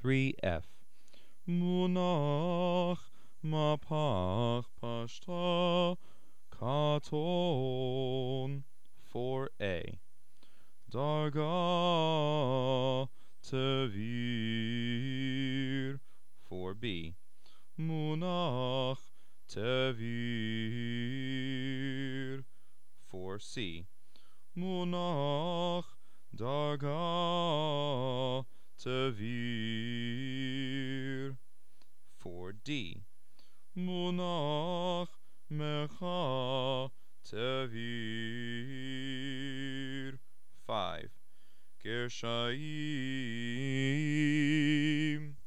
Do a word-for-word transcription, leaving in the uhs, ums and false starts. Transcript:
three F. Munach mapach pashta katon, four A. Darga tevir, four B. Munach tevir, four C. Munach darga tevir, four D. Munach mecha tevir, five. Gershaim